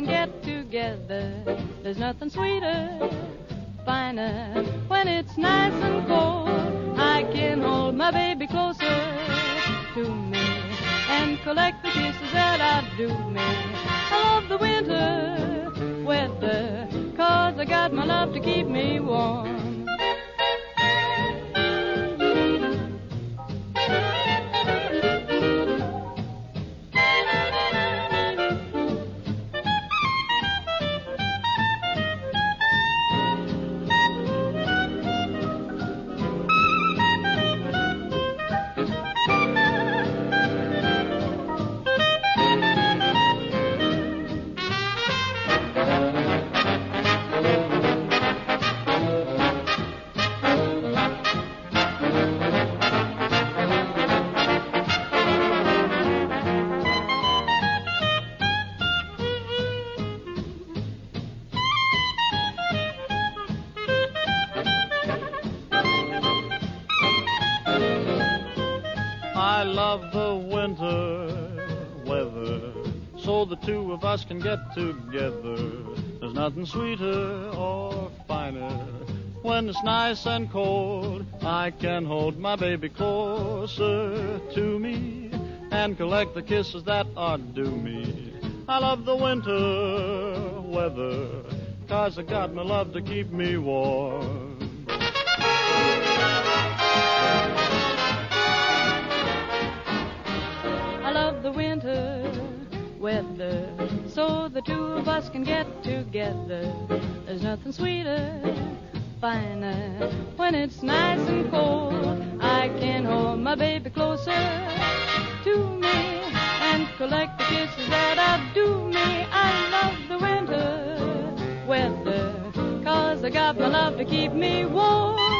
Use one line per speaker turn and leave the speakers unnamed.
can get together. There's nothing sweeter, finer. When it's nice and cold, I can hold my baby closer to me and collect the kisses that outdo me. I love the winter weather, 'cause I got my love to keep me warm.
I love the winter weather, so the two of us can get together. There's nothing sweeter or finer. When it's nice and cold, I can hold my baby closer to me and collect the kisses that are due me. I love the winter weather, 'cause I got my love to keep me warm.
I love the winter weather, so the two of us can get together. There's nothing sweeter, finer. When it's nice and cold, I can hold my baby closer to me and collect the kisses that outdo me. I love the winter weather, 'cause I got my love to keep me warm.